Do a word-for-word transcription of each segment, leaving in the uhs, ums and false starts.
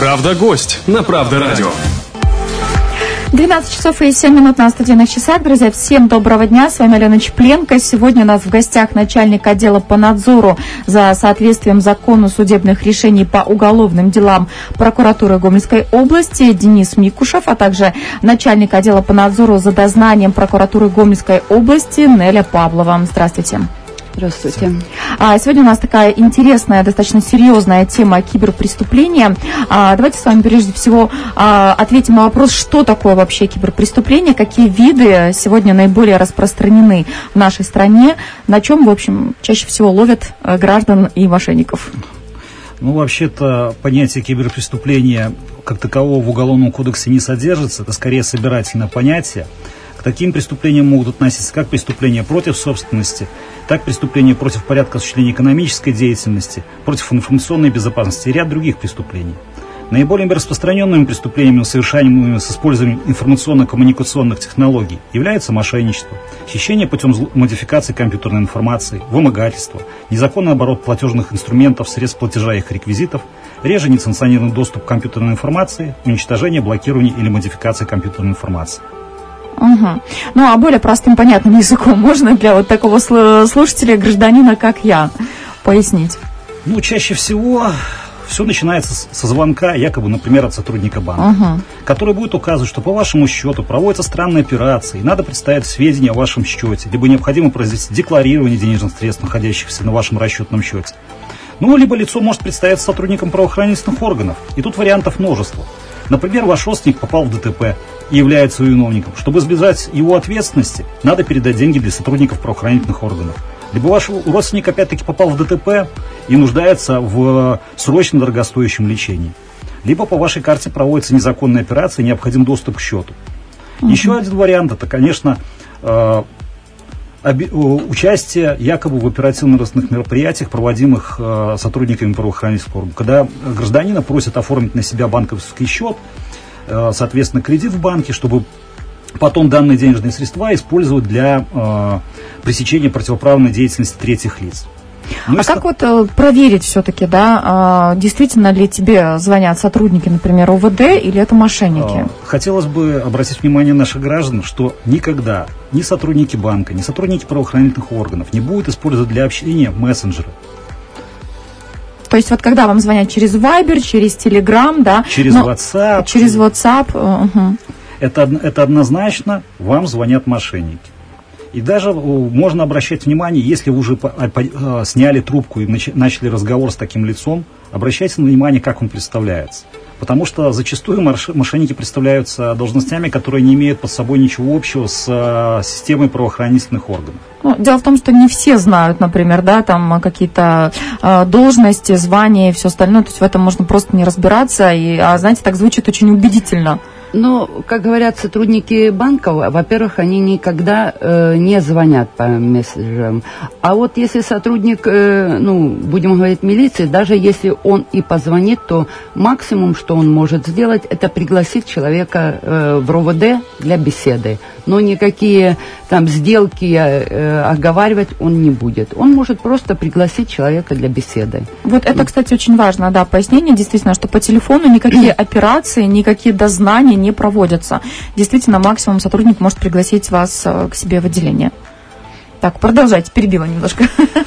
Правда гость на Правда радио. двенадцать часов и семь минут на студийных часах. Друзья, всем доброго дня. С вами Алена Чепленко. Сегодня у нас в гостях начальник отдела по надзору за соответствием закону судебных решений по уголовным делам прокуратуры Гомельской области Денис Микушев, а также начальник отдела по надзору за дознанием прокуратуры Гомельской области Неля Павлова. Здравствуйте. Здравствуйте. Сегодня у нас такая интересная, достаточно серьезная тема киберпреступления. Давайте с вами прежде всего ответим на вопрос, что такое вообще киберпреступление, какие виды сегодня наиболее распространены в нашей стране, на чем, в общем, чаще всего ловят граждан и мошенников. Ну, вообще-то, понятие киберпреступления как такового в Уголовном кодексе не содержится, это скорее собирательное понятие. К таким преступлениям могут относиться как преступления против собственности, так и преступления против порядка осуществления экономической деятельности, против информационной безопасности и ряд других преступлений. Наиболее распространенными преступлениями, совершаемыми с использованием информационно-коммуникационных технологий, является мошенничество, хищение путем модификации компьютерной информации, вымогательство, незаконный оборот платежных инструментов, средств платежа и их реквизитов, реже несанкционированный доступ к компьютерной информации, уничтожение, блокирование или модификация компьютерной информации. Угу. Ну, а более простым, понятным языком можно для вот такого слушателя, гражданина, как я, пояснить? Ну, чаще всего все начинается со звонка, якобы, например, от сотрудника банка, угу. который будет указывать, что по вашему счету проводятся странные операции, надо представить сведения о вашем счете, либо необходимо произвести декларирование денежных средств, находящихся на вашем расчетном счете. Ну, либо лицо может представиться сотрудником правоохранительных органов, и тут вариантов множество. Например, ваш родственник попал в ДТП и является виновником. Чтобы избежать его ответственности, надо передать деньги для сотрудников правоохранительных органов. Либо ваш родственник опять-таки попал в ДТП и нуждается в срочно дорогостоящем лечении. Либо по вашей карте проводится незаконная операция и необходим доступ к счету. Uh-huh. Еще один вариант, это, конечно, э, оби- участие якобы в оперативно-розыскных мероприятиях, проводимых э, сотрудниками правоохранительных органов. Когда гражданина просят оформить на себя банковский счет, э, соответственно, кредит в банке, чтобы потом данные денежные средства использовать для э, пресечения противоправной деятельности третьих лиц. Ну, а как вот э, проверить все-таки, да, э, действительно ли тебе звонят сотрудники, например, ОВД, или это мошенники? Э, хотелось бы обратить внимание наших граждан, что никогда ни сотрудники банка, ни сотрудники правоохранительных органов не будут использовать для общения мессенджеры. То есть вот когда вам звонят через Viber, через Telegram, да? Через но, WhatsApp. Через WhatsApp. Угу. Это, это однозначно вам звонят мошенники. И даже можно обращать внимание, если вы уже по, по, сняли трубку и нач, начали разговор с таким лицом, обращайте внимание, как он представляется. Потому что зачастую мошенники представляются должностями, которые не имеют под собой ничего общего с а, системой правоохранительных органов. Ну, дело в том, что не все знают, например, да, там какие-то э, должности, звания и все остальное. То есть в этом можно просто не разбираться. И, а, знаете, так звучит очень убедительно. Ну, как говорят сотрудники банков, во-первых, они никогда э, не звонят по мессенджерам. А вот если сотрудник, э, ну, будем говорить, милиции, даже если он и позвонит, то максимум, что он может сделать, это пригласить человека э, в РОВД для беседы. Но никакие там сделки э, оговаривать он не будет. Он может просто пригласить человека для беседы. Вот это, кстати, очень важно, да, пояснение, действительно, что по телефону никакие операции, никакие дознания не проводятся. Действительно, максимум сотрудник может пригласить вас к себе в отделение. Так, продолжайте, перебила немножко.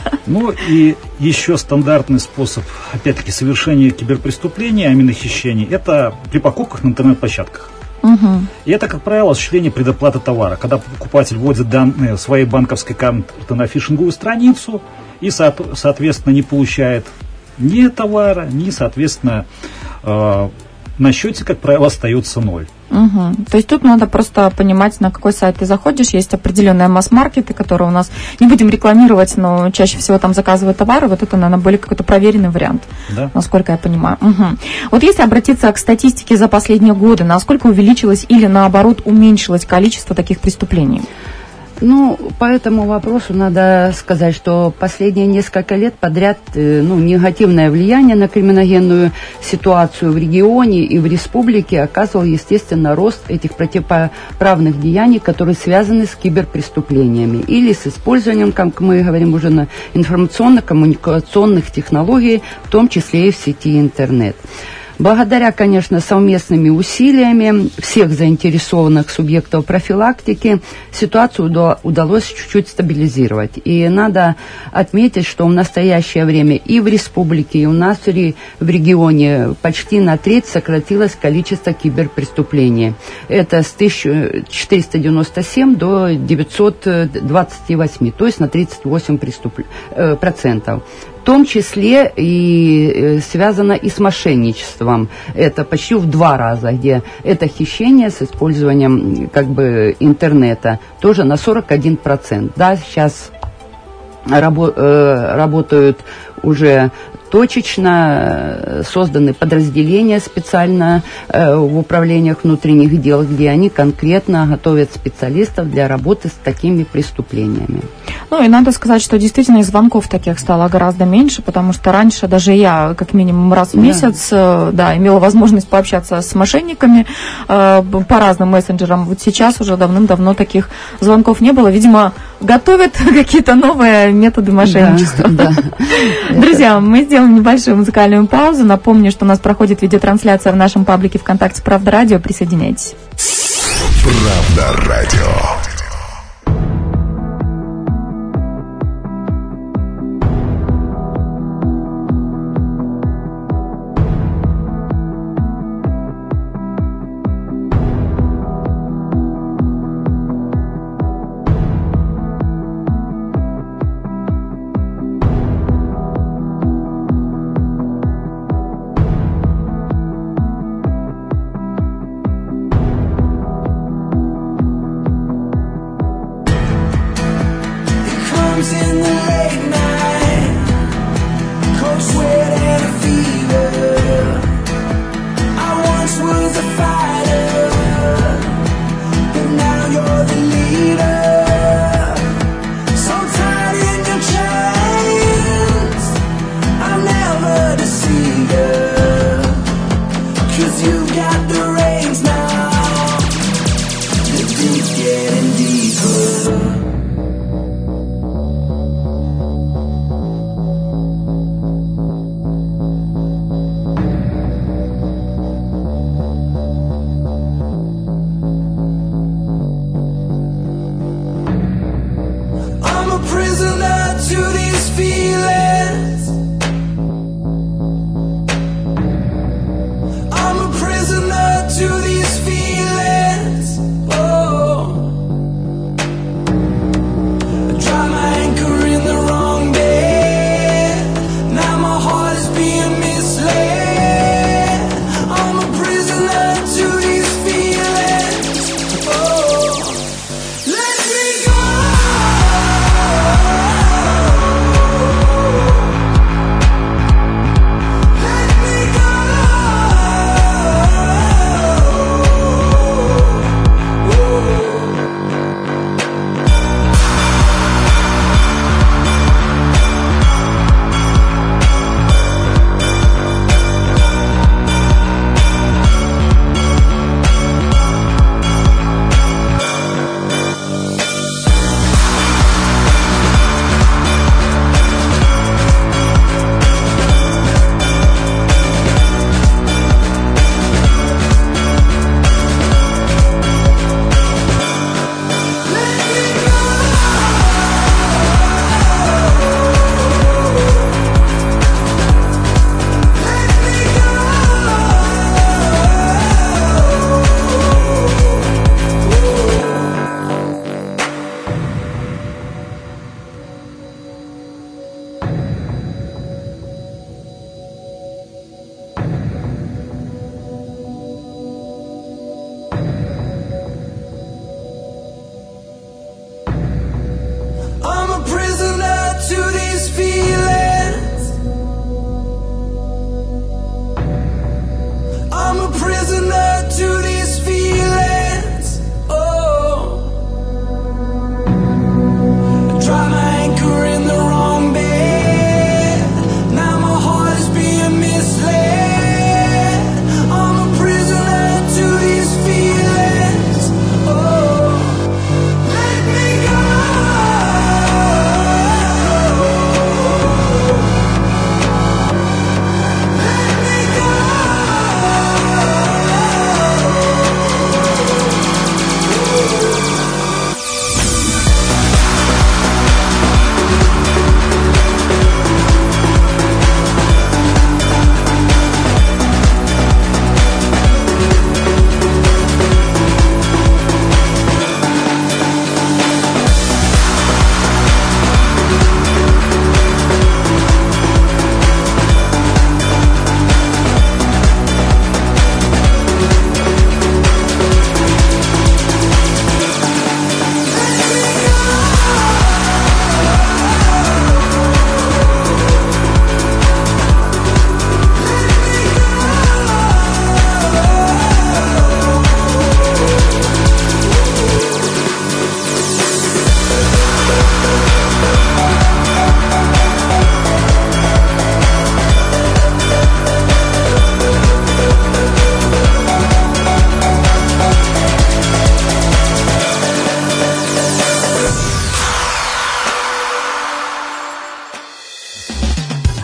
Ну и еще стандартный способ, опять-таки, совершения киберпреступления, а именно хищений, это при покупках на интернет-площадках. Угу. И это, как правило, осуществление предоплаты товара, когда покупатель вводит данные своей банковской карты на фишинговую страницу и, соответственно, не получает ни товара, ни, соответственно, э, на счете, как правило, остается ноль. Угу. То есть тут надо просто понимать, на какой сайт ты заходишь. Есть определенные масс-маркеты, которые у нас, не будем рекламировать, но чаще всего там заказывают товары. Вот это, наверное, более какой-то проверенный вариант, да. Насколько я понимаю. Угу. Вот если обратиться к статистике за последние годы, насколько увеличилось или, наоборот, уменьшилось количество таких преступлений? Ну, по этому вопросу надо сказать, что последние несколько лет подряд ну, негативное влияние на криминогенную ситуацию в регионе и в республике оказывал, естественно, рост этих противоправных деяний, которые связаны с киберпреступлениями или с использованием, как мы говорим уже, на информационно-коммуникационных технологий, в том числе и в сети интернет. Благодаря, конечно, совместными усилиями всех заинтересованных субъектов профилактики ситуацию удалось чуть-чуть стабилизировать. И надо отметить, что в настоящее время и в республике, и у нас в регионе почти на треть сократилось количество киберпреступлений. Это с тысяча четыреста девяносто семь до девятьсот двадцать восемь, то есть на тридцать восемь процентов. В том числе и связано и с мошенничеством. Это почти в два раза, где это хищение с использованием как бы интернета тоже на сорок один процент. Да, сейчас рабо- э, работают уже точечно, созданы подразделения специально э, в управлениях внутренних дел, где они конкретно готовят специалистов для работы с такими преступлениями. Ну и надо сказать, что действительно и звонков таких стало гораздо меньше, потому что раньше даже я как минимум раз в месяц да. Да, имела возможность пообщаться с мошенниками э, по разным мессенджерам. Вот сейчас уже давным-давно таких звонков не было. Видимо, готовят какие-то новые методы мошенничества. Да, да. Друзья, мы сделаем небольшую музыкальную паузу. Напомню, что у нас проходит видеотрансляция в нашем паблике ВКонтакте «Правда радио». Присоединяйтесь. «Правда радио».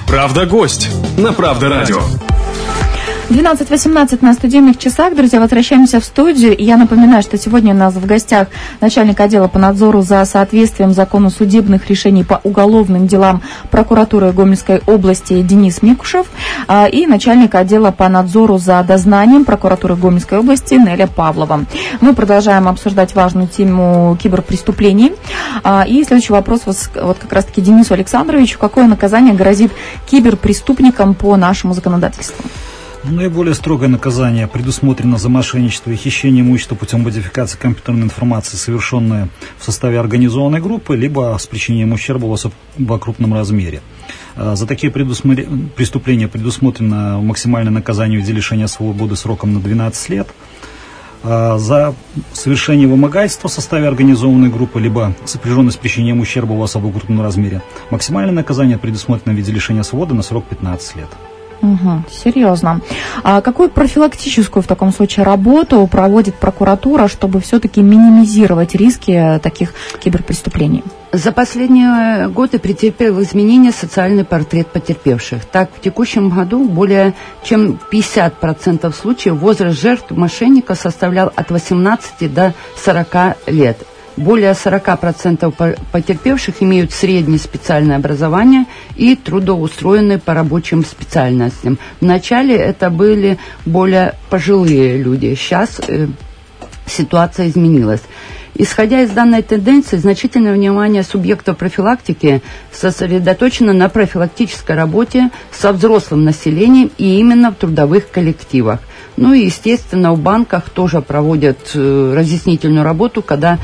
Правда, гость на Правда радио. двенадцать восемнадцать на студийных часах. Друзья, возвращаемся в студию. И я напоминаю, что сегодня у нас в гостях начальник отдела по надзору за соответствием закону судебных решений по уголовным делам прокуратуры Гомельской области Денис Микушев и начальник отдела по надзору за дознанием прокуратуры Гомельской области Неля Павлова. Мы продолжаем обсуждать важную тему киберпреступлений. И следующий вопрос вот как раз-таки Денису Александровичу. Какое наказание грозит киберпреступникам по нашему законодательству? Наиболее строгое наказание предусмотрено за мошенничество и хищение имущества путем модификации компьютерной информации, совершенное в составе организованной группы, либо с причинением ущерба в особо крупном размере. За такие предусмотр... преступления предусмотрено максимальное наказание в виде лишения свободы сроком на двенадцать лет. За совершение вымогательства в составе организованной группы, либо сопряженное с причинением ущерба в особо крупном размере, максимальное наказание предусмотрено в виде лишения свободы на срок пятнадцать лет. Угу, серьезно. А какую профилактическую в таком случае работу проводит прокуратура, чтобы все-таки минимизировать риски таких киберпреступлений? За последние годы претерпел изменения социальный портрет потерпевших. Так, в текущем году более чем пятьдесят процентов случаев возраст жертв мошенника составлял от восемнадцати до сорока лет. Более сорок процентов потерпевших имеют среднее специальное образование и трудоустроены по рабочим специальностям. Вначале это были более пожилые люди. Сейчас э, ситуация изменилась. Исходя из данной тенденции, значительное внимание субъектов профилактики сосредоточено на профилактической работе со взрослым населением и именно в трудовых коллективах. Ну и, естественно, в банках тоже проводят э, разъяснительную работу, когда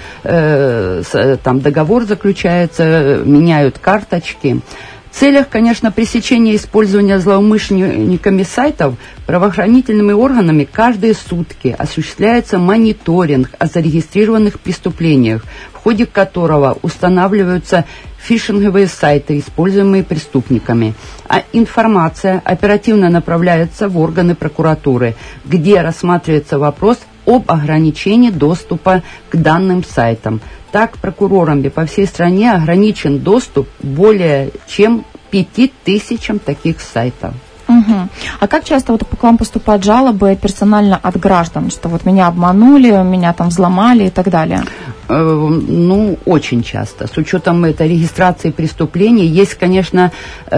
э, с, там договор заключается, меняют карточки. В целях, конечно, пресечения использования злоумышленниками сайтов правоохранительными органами каждые сутки осуществляется мониторинг о зарегистрированных преступлениях, в ходе которого устанавливаются фишинговые сайты, используемые преступниками. А информация оперативно направляется в органы прокуратуры, где рассматривается вопрос об ограничении доступа к данным сайтам. Так, прокурорами по всей стране ограничен доступ более чем пяти тысячам таких сайтов. Угу. А как часто вот к вам поступают жалобы персонально от граждан, что вот меня обманули, меня там взломали и так далее? Э, ну, очень часто. С учетом этой регистрации преступлений, есть, конечно,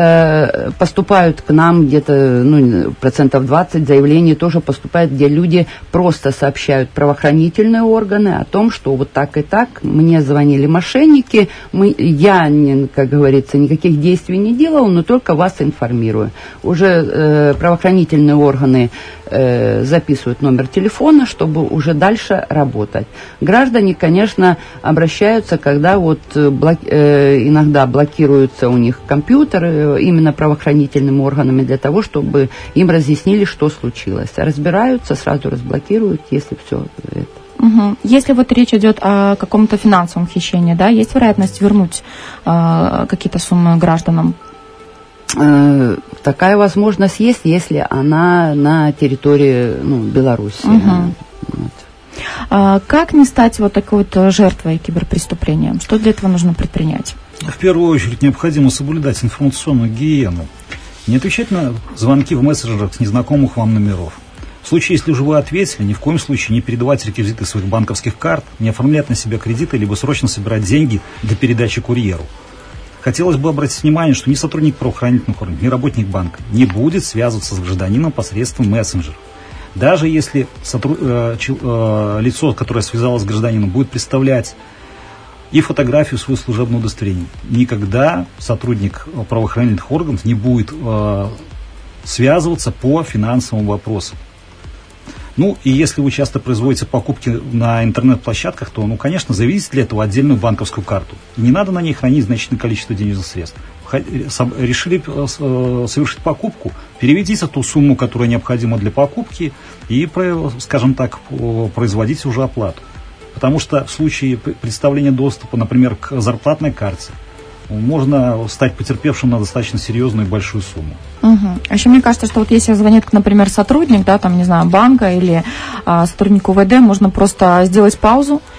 э, поступают к нам где-то ну, процентов двадцать заявлений тоже поступает, где люди просто сообщают правоохранительные органы о том, что вот так и так, мне звонили мошенники, мы, я, как говорится, никаких действий не делал, но только вас информирую. Уже правоохранительные органы э, записывают номер телефона, чтобы уже дальше работать. Граждане, конечно, обращаются, когда вот блок, э, иногда блокируются у них компьютеры именно правоохранительными органами для того, чтобы им разъяснили, что случилось. Разбираются, сразу разблокируют, если все это. Угу. Если вот речь идет о каком-то финансовом хищении, да, есть вероятность вернуть э, какие-то суммы гражданам? Такая возможность есть, если она на территории ну, Беларуси. Угу. Вот. А как не стать вот такой вот жертвой киберпреступления? Что для этого нужно предпринять? В первую очередь необходимо соблюдать информационную гигиену. Не отвечать на звонки в мессенджерах с незнакомых вам номеров. В случае, если уже вы ответили, ни в коем случае не передавать реквизиты своих банковских карт, не оформлять на себя кредиты, либо срочно собирать деньги для передачи курьеру. Хотелось бы обратить внимание, что ни сотрудник правоохранительных органов, ни работник банка не будет связываться с гражданином посредством мессенджера. Даже если сотруд... э, э, лицо, которое связалось с гражданином, будет представлять и фотографию своего служебного удостоверения, никогда сотрудник правоохранительных органов не будет э, связываться по финансовым вопросам. Ну, и если вы часто производите покупки на интернет-площадках, то, ну, конечно, заведите для этого отдельную банковскую карту. И не надо на ней хранить значительное количество денежных средств. Решили совершить покупку, переведите ту сумму, которая необходима для покупки, и, скажем так, производите уже оплату. Потому что в случае представления доступа, например, к зарплатной карте, можно стать потерпевшим на достаточно серьезную и большую сумму. Угу. А еще мне кажется, что вот если звонит, например, сотрудник, да, там, не знаю, банка или а, сотрудник УВД, можно просто сделать паузу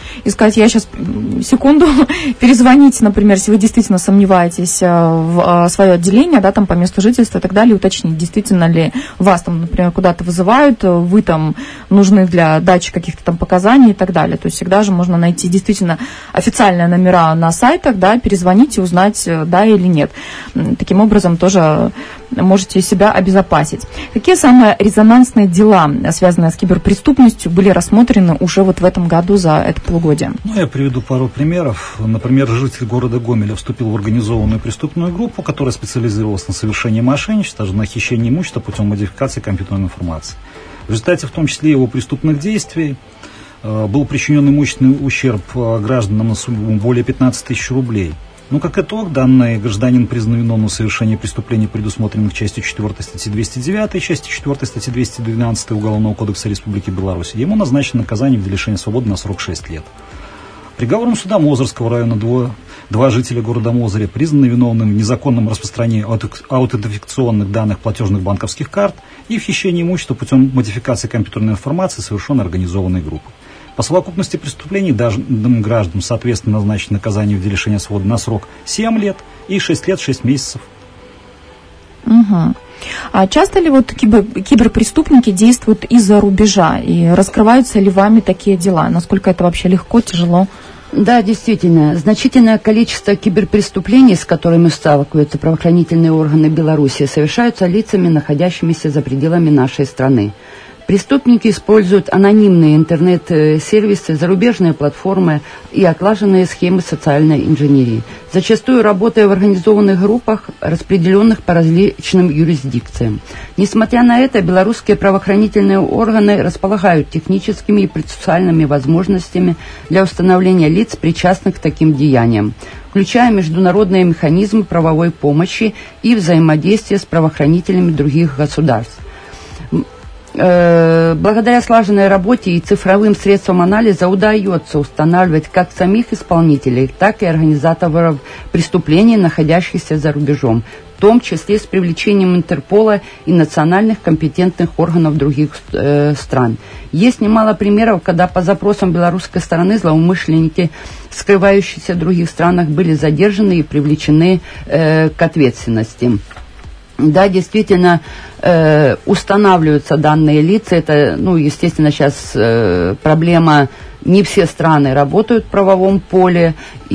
и сказать, я сейчас секунду, перезвоните, например, если вы действительно сомневаетесь в свое отделение, да, там по месту жительства и так далее, уточнить, действительно ли вас там, например, куда-то вызывают, вы там нужны для дачи каких-то там показаний и так далее. То есть всегда же можно найти действительно официальные номера на сайтах, да, перезвонить и узнать, да или нет. Таким образом тоже можете себя обезопасить. Какие самые резонансные дела, связанные с киберпреступностью, были рассмотрены уже вот в этом году за это полугодие? Ну, я приведу пару примеров. Например, житель города Гомеля вступил в организованную преступную группу, которая специализировалась на совершении мошенничества, даже на хищении имущества путем модификации компьютерной информации. В результате, в том числе, его преступных действий э, был причинен имущественный ущерб э, гражданам на сумму более пятнадцать тысяч рублей. Ну, как итог, данный гражданин признан виновным в совершении преступлений, предусмотренных частью четвёртой статьи двести девятой, частью четвёртой статьи двести двенадцатой Уголовного кодекса Республики Беларусь. Ему назначено наказание в виде лишения свободы на срок шесть лет. Приговором суда Мозырского района два, два жителя города Мозыря признаны виновным в незаконном распространении аутентификационных данных платежных банковских карт и в хищении имущества путем модификации компьютерной информации, совершенной организованной группой. По совокупности преступлений данным гражданам, соответственно, назначено наказание в виде лишения свободы на срок семь лет и шесть лет шесть месяцев. Угу. А часто ли вот кибер, киберпреступники действуют из-за рубежа? И раскрываются ли вами такие дела? Насколько это вообще легко, тяжело? Да, действительно. Значительное количество киберпреступлений, с которыми сталкиваются правоохранительные органы Беларуси, совершаются лицами, находящимися за пределами нашей страны. Преступники используют анонимные интернет-сервисы, зарубежные платформы и отлаженные схемы социальной инженерии, зачастую работая в организованных группах, распределенных по различным юрисдикциям. Несмотря на это, белорусские правоохранительные органы располагают техническими и процессуальными возможностями для установления лиц, причастных к таким деяниям, включая международные механизмы правовой помощи и взаимодействие с правоохранителями других государств. Благодаря слаженной работе и цифровым средствам анализа удается устанавливать как самих исполнителей, так и организаторов преступлений, находящихся за рубежом, в том числе с привлечением Интерпола и национальных компетентных органов других э, стран. Есть немало примеров, когда по запросам белорусской стороны злоумышленники, скрывающиеся в других странах, были задержаны и привлечены э, к ответственности. Да, действительно, э, устанавливаются данные лица. Это, ну, естественно, сейчас э, проблема, не все страны работают в правовом поле,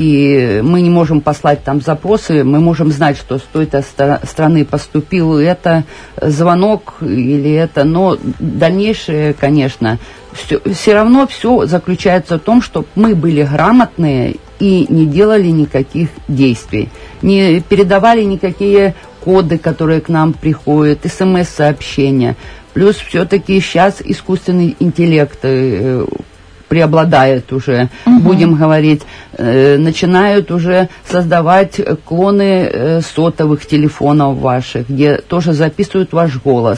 и мы не можем послать там запросы, мы можем знать, что с той-то ста- страны поступил это звонок или это, но дальнейшее, конечно, все, все равно все заключается в том, чтобы мы были грамотные и не делали никаких действий, не передавали никакие коды, которые к нам приходят, смс-сообщения. Плюс все-таки сейчас искусственный интеллект э, преобладает уже, угу. будем говорить, э, начинают уже создавать клоны э, сотовых телефонов ваших, где тоже записывают ваш голос,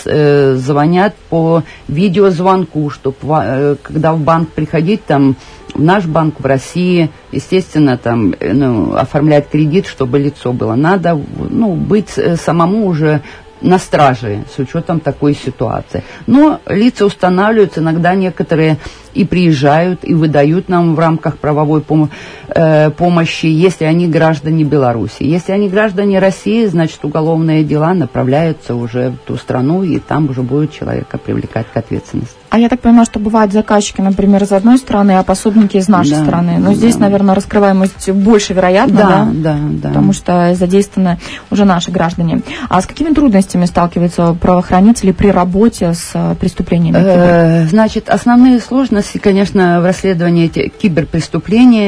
э, звонят по видеозвонку, чтобы э, когда в банк приходить, там, в наш банк в России, естественно, там, ну, оформлять кредит, чтобы лицо было. Надо, ну, быть самому уже на страже с учетом такой ситуации. Но лица устанавливаются, иногда некоторые и приезжают, и выдают нам в рамках правовой пом- э, помощи, если они граждане Беларуси. Если они граждане России, значит, уголовные дела направляются уже в ту страну, и там уже будет человека привлекать к ответственности. А я так понимаю, что бывают заказчики, например, из одной страны, а пособники из нашей да, страны. Но да. здесь, наверное, раскрываемость больше вероятна, да, да? Да, да. Потому что задействованы уже наши граждане. А с какими трудностями сталкиваются правоохранители при работе с преступлениями? Э, значит, основные сложности, конечно, в расследовании этих киберпреступлений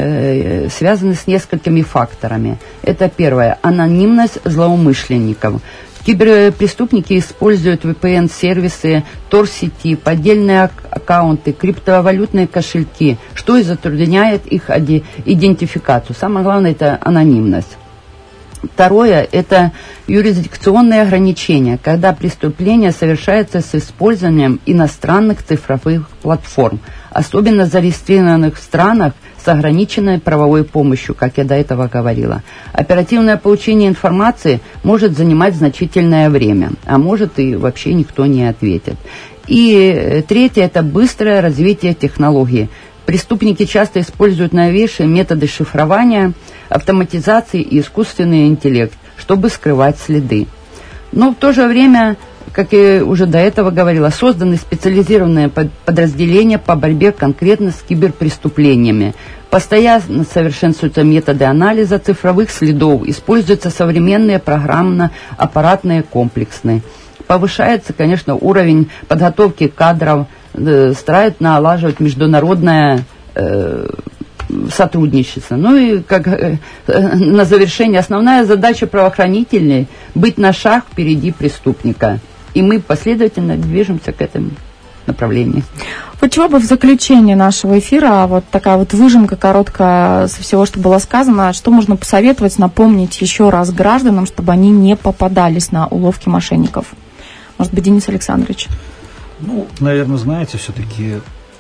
э, связаны с несколькими факторами. Это первое – анонимность злоумышленников. Киберпреступники используют ви пи эн-сервисы, тор-сети, поддельные аккаунты, криптовалютные кошельки, что и затрудняет их идентификацию. Самое главное – это анонимность. Второе – это юрисдикционные ограничения, когда преступление совершается с использованием иностранных цифровых платформ, особенно зарегистрированных в странах с ограниченной правовой помощью, как я до этого говорила. Оперативное получение информации может занимать значительное время, а может и вообще никто не ответит. И третье – это быстрое развитие технологий. Преступники часто используют новейшие методы шифрования, автоматизации и искусственный интеллект, чтобы скрывать следы. Но в то же время, как и уже до этого говорила, созданы специализированные подразделения по борьбе конкретно с киберпреступлениями. Постоянно совершенствуются методы анализа цифровых следов, используются современные программно-аппаратные комплексы. Повышается, конечно, уровень подготовки кадров, э, стараются налаживать международное э, сотрудничество. Ну и как э, э, на завершение, основная задача правоохранительной – быть на шаг впереди преступника. И мы последовательно движемся к этому направлению. Вот чего бы в заключение нашего эфира, вот такая вот выжимка короткая со всего, что было сказано, что можно посоветовать, напомнить еще раз гражданам, чтобы они не попадались на уловки мошенников? Может быть, Денис Александрович? Ну, наверное, знаете, все-таки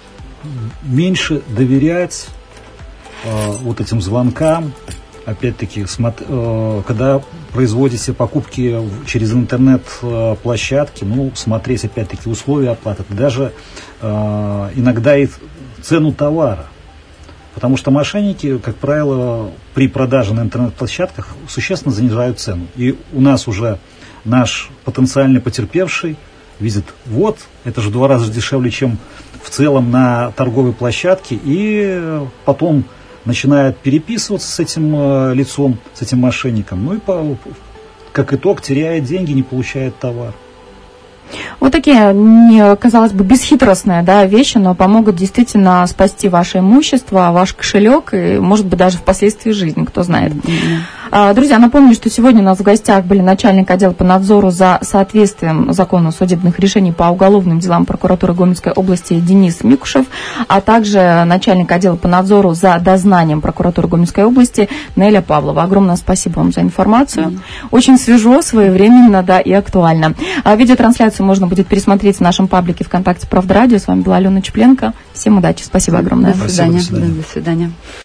меньше доверять э, вот этим звонкам. Опять-таки, смотри, э, когда производите покупки через интернет-площадки, ну, смотреть, опять-таки, условия оплаты, даже э, иногда и цену товара. Потому что мошенники, как правило, при продаже на интернет-площадках существенно занижают цену. И у нас уже наш потенциальный потерпевший видит, вот, это же в два раза дешевле, чем в целом на торговой площадке, и потом начинает переписываться с этим э, лицом, с этим мошенником, ну и по, как итог теряет деньги, не получает товар. Вот такие, не, казалось бы, бесхитростные, да, вещи, но помогут действительно спасти ваше имущество, ваш кошелек и, может быть, даже впоследствии жизнь, кто знает. Mm-hmm. Друзья, напомню, что сегодня у нас в гостях были начальник отдела по надзору за соответствием закону судебных решений по уголовным делам прокуратуры Гомельской области Денис Микушев, а также начальник отдела по надзору за дознанием прокуратуры Гомельской области Неля Павлова. Огромное спасибо вам за информацию. Mm-hmm. Очень свежо, своевременно, да, и актуально. Видеотрансляцию можно будет пересмотреть в нашем паблике ВКонтакте «Правда Радио». С вами была Алена Чепленко. Всем удачи. Спасибо огромное. До свидания. Спасибо, до свидания. До свидания.